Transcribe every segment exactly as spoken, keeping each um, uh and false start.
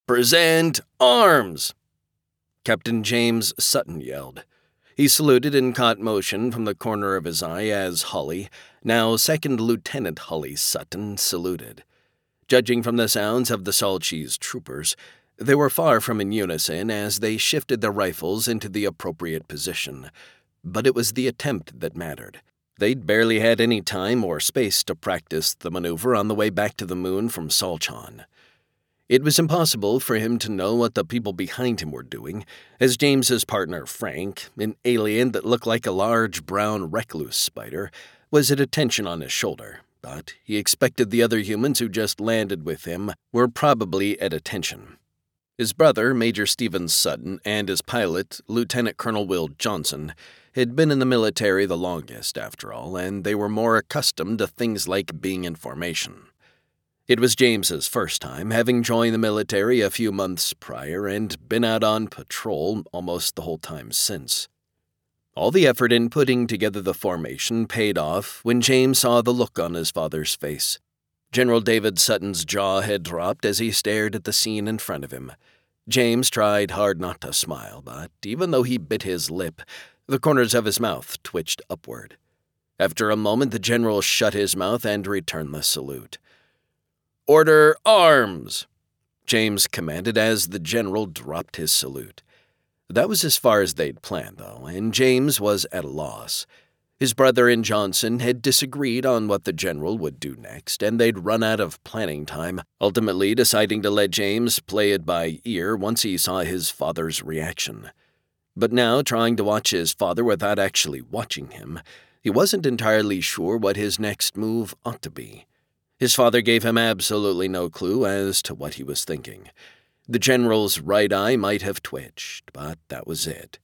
"Present arms!" Captain James Sutton yelled. He saluted and caught motion from the corner of his eye as Holly, now Second Lieutenant Holly Sutton, saluted. Judging from the sounds of the Saltcheese troopers, they were far from in unison as they shifted their rifles into the appropriate position. But it was the attempt that mattered. They'd barely had any time or space to practice the maneuver on the way back to the moon from Salchon. It was impossible for him to know what the people behind him were doing, as James's partner Frank, an alien that looked like a large brown recluse spider, was at attention on his shoulder, but he expected the other humans who just landed with him were probably at attention. His brother, Major Stephen Sutton, and his pilot, Lieutenant Colonel Will Johnson, had been in the military the longest, after all, and they were more accustomed to things like being in formation. It was James's first time, having joined the military a few months prior and been out on patrol almost the whole time since. All the effort in putting together the formation paid off when James saw the look on his father's face. General David Sutton's jaw had dropped as he stared at the scene in front of him. James tried hard not to smile, but even though he bit his lip, the corners of his mouth twitched upward. After a moment, the general shut his mouth and returned the salute. "Order arms!" James commanded as the general dropped his salute. That was as far as they'd planned, though, and James was at a loss. His brother and Johnson had disagreed on what the general would do next, and they'd run out of planning time, ultimately deciding to let James play it by ear once he saw his father's reaction. But now, trying to watch his father without actually watching him, he wasn't entirely sure what his next move ought to be. His father gave him absolutely no clue as to what he was thinking. The general's right eye might have twitched, but that was it.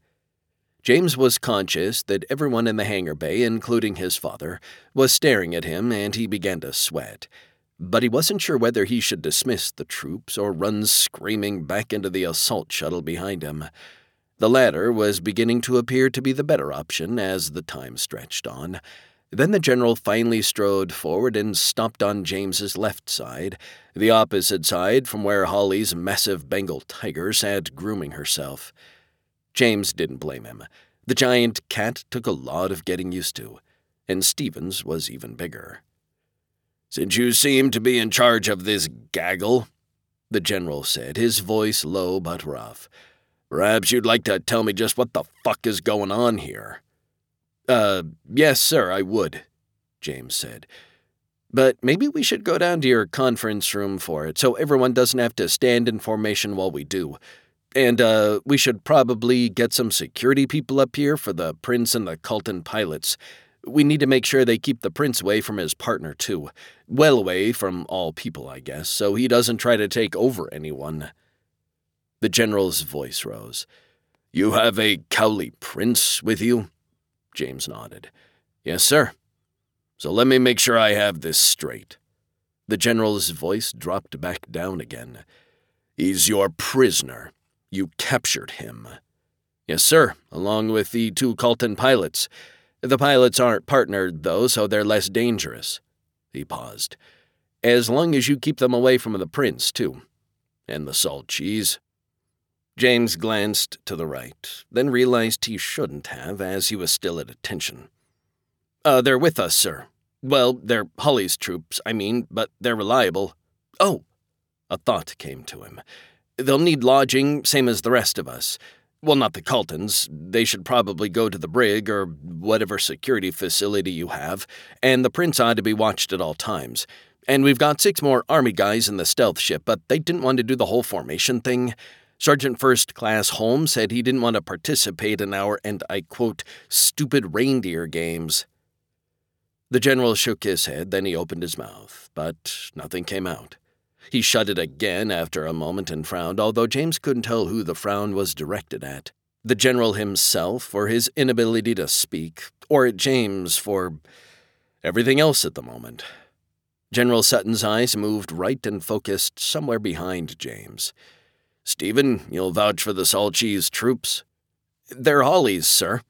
James was conscious that everyone in the hangar bay, including his father, was staring at him, and he began to sweat. But he wasn't sure whether he should dismiss the troops or run screaming back into the assault shuttle behind him. The latter was beginning to appear to be the better option as the time stretched on. Then the general finally strode forward and stomped on James's left side, the opposite side from where Holly's massive Bengal tiger sat grooming herself. James didn't blame him. The giant cat took a lot of getting used to, and Stevens was even bigger. "Since you seem to be in charge of this gaggle," the general said, his voice low but rough, "perhaps you'd like to tell me just what the fuck is going on here." Uh, yes, sir, I would," James said. "But maybe we should go down to your conference room for it, so everyone doesn't have to stand in formation while we do. And, uh, we should probably get some security people up here for the prince and the Colton pilots. We need to make sure they keep the prince away from his partner, too. Well away from all people, I guess, so he doesn't try to take over anyone." The general's voice rose. "You have a Cowley prince with you?" James nodded. "Yes, sir. So let me make sure I have this straight." The general's voice dropped back down again. "He's your prisoner. You captured him." "Yes, sir, along with the two Colton pilots. The pilots aren't partnered, though, so they're less dangerous." He paused. "As long as you keep them away from the prince, too. And the Saltcheese." James glanced to the right, then realized he shouldn't have, as he was still at attention. Uh, they're with us, sir. Well, they're Holly's troops, I mean, but they're reliable." "Oh!" A thought came to him. "They'll need lodging, same as the rest of us. Well, not the Coltons. They should probably go to the brig or whatever security facility you have, and the prince ought to be watched at all times. And we've got six more army guys in the stealth ship, but they didn't want to do the whole formation thing. Sergeant First Class Holmes said he didn't want to participate in our, and I quote, stupid reindeer games." The general shook his head, then he opened his mouth, but nothing came out. He shut it again after a moment and frowned, although James couldn't tell who the frown was directed at. The general himself for his inability to speak, or at James for everything else at the moment. General Sutton's eyes moved right and focused somewhere behind James. "Stephen, you'll vouch for the Saltcheese troops?" "They're Holly's, sir."